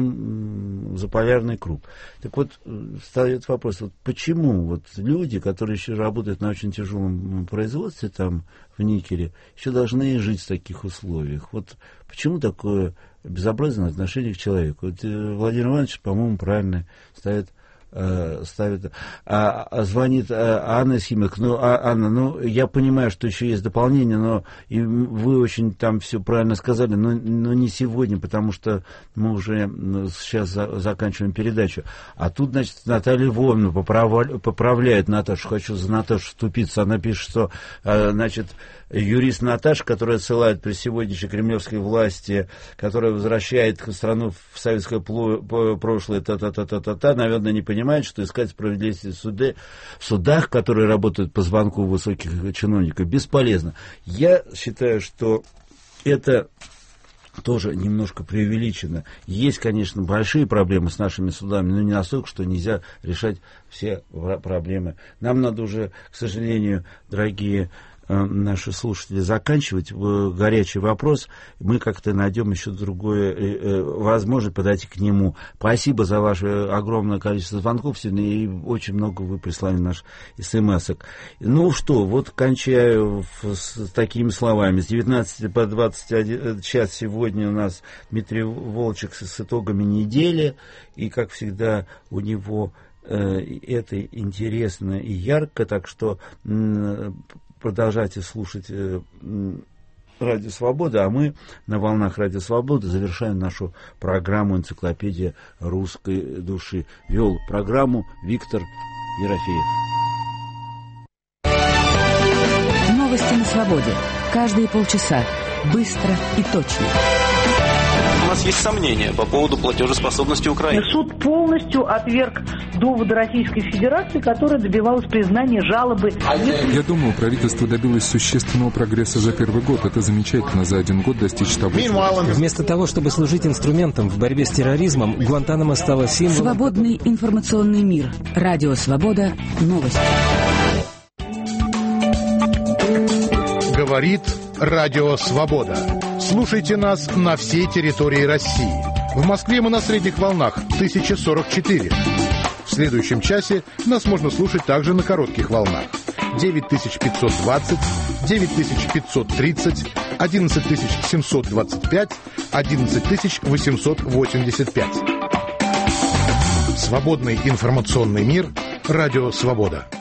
Там заполярный круг. Так вот, встает вопрос, вот почему вот люди, которые еще работают на очень тяжелом производстве там в Никеле, еще должны жить в таких условиях? Вот почему такое безобразное отношение к человеку? Вот Владимир Иванович, по-моему, правильно ставит ставит, а, а звонит а, Анна Симик. Ну, а, Анна, ну, я понимаю, что еще есть дополнение, но и вы очень там все правильно сказали, но, но не сегодня, потому что мы уже сейчас за, заканчиваем передачу. А тут, значит, Наталья Львовна поправляет, поправляет Наташу, хочу за Наташу вступиться. Она пишет, что, значит, юрист Наташа, которая отсылает при сегодняшней кремлевской власти, которая возвращает страну в советское прошлое, та-та-та-та-та-та, наверное, не понимает, что искать справедливость в, суде, в судах, которые работают по звонку высоких чиновников, бесполезно. Я считаю, что это тоже немножко преувеличено. Есть, конечно, большие проблемы с нашими судами, но не настолько, что нельзя решать все проблемы. Нам надо уже, к сожалению, дорогие наши слушатели, заканчивать горячий вопрос. Мы как-то найдем еще другое возможность подойти к нему. Спасибо за ваше огромное количество звонков сегодня, и очень много вы прислали наш смс-ок. Ну что, вот кончаю с такими словами. С девятнадцати по двадцать один час сегодня у нас Дмитрий Волчек с итогами недели, и, как всегда, у него э, это интересно и ярко, так что э, продолжайте слушать э, Радио Свобода, а мы на волнах Радио Свобода завершаем нашу программу «Энциклопедия русской души». Вел программу Виктор Ерофеев. Новости на свободе. Каждые полчаса. Быстро и точно. У нас есть сомнения по поводу платежеспособности Украины. Суд полностью отверг доводы Российской Федерации, которая добивалась признания жалобы. Я думаю, правительство добилось существенного прогресса за первый год. Это замечательно, за один год достичь того. Вместо того, чтобы служить инструментом в борьбе с терроризмом, Гуантанамо стало символом... Свободный информационный мир. Радио Свобода. Новости. Говорит Радио Свобода. Слушайте нас на всей территории России. В Москве мы на средних волнах тысяча сорок четыре. В следующем часе нас можно слушать также на коротких волнах. девять тысяч пятьсот двадцать, девять тысяч пятьсот тридцать, одиннадцать тысяч семьсот двадцать пять, одиннадцать тысяч восемьсот восемьдесят пять. Свободный информационный мир. Радио Свобода.